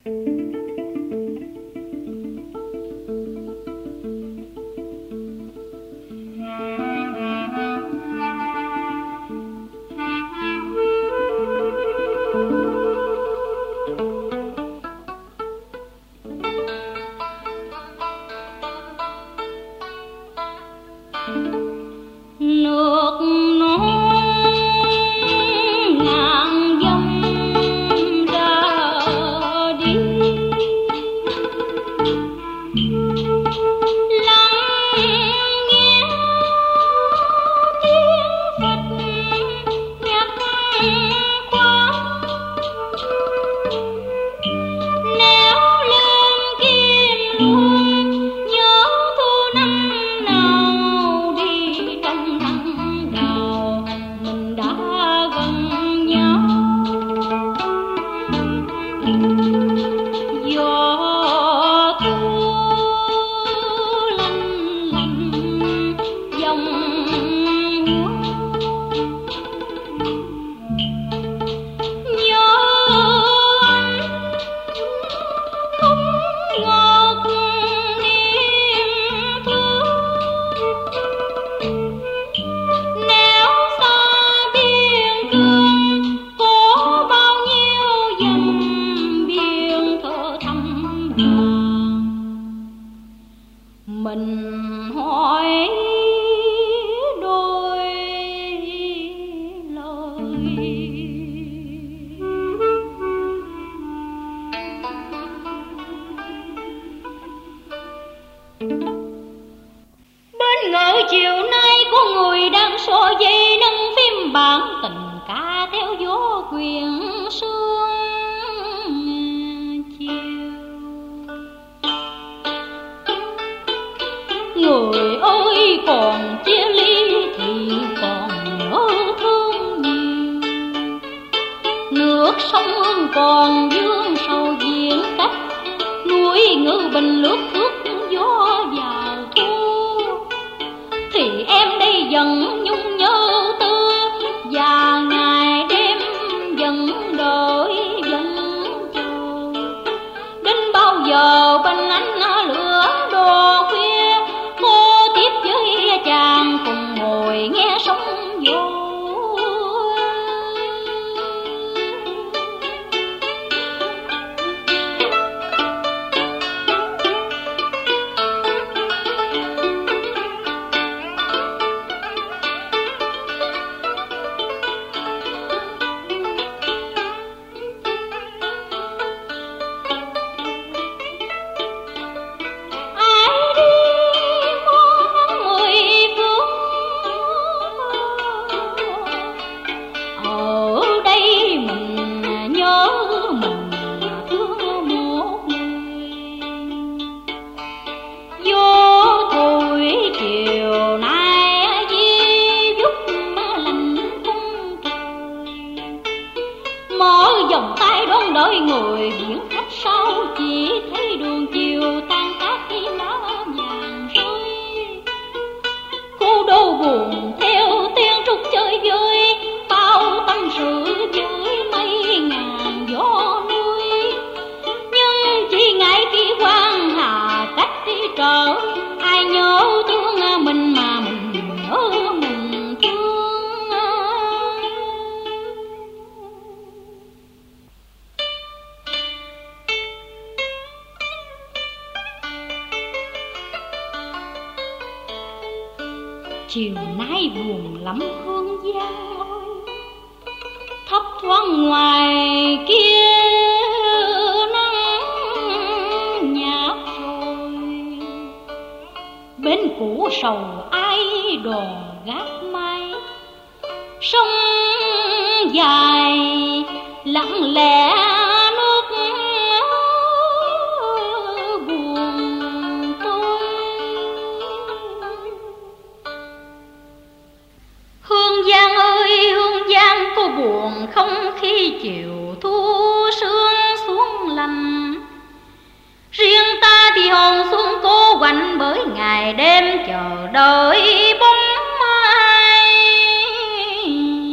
Chiều nay buồn lắm Hương Giang ơi, thấp thoáng ngoài kia nắng nhạt rồi. Bên cũ sầu ai đò gác mái, sông dài lặng lẽ buồn không khi chiều thu sương xuống lành. Riêng ta thì hồn xuân cô quạnh bởi ngày đêm chờ đợi bóng mai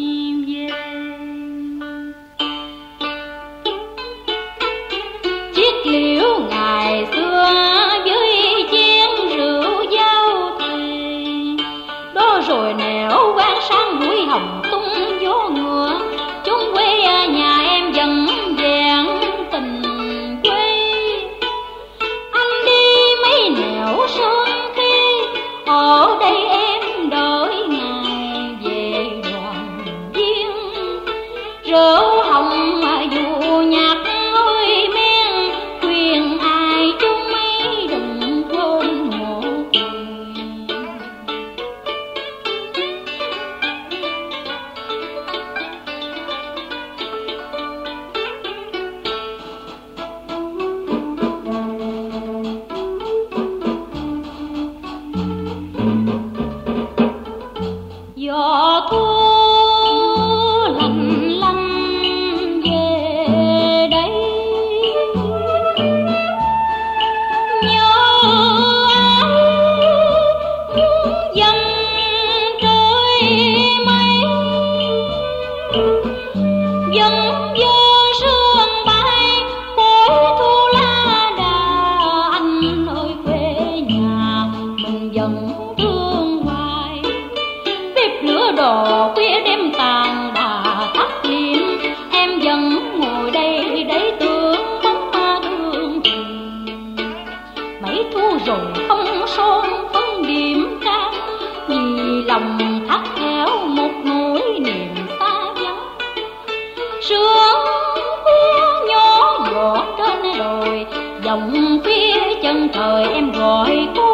về. Chiếc hồng dù nhạc ơi men, khuyên ai chung mấy đừng quên một người. Gió thu lạnh lạnh về đây, nhớ ai muốn dần trời mây, dần dơ sương bay khói thu lá đà. Anh ơi quê nhà mình vẫn thương hoài, bếp lửa đỏ khuya đêm tàn đã thắp hiền, em vẫn ngồi đây để tưởng bóng ma thương tình. Mấy thu rồi không son phân điểm trang, vì lòng thắt theo một nỗi niềm xa vắng. Sương khuya nhỏ giọt trên đồi, dòng khuya chân trời em gọi cô.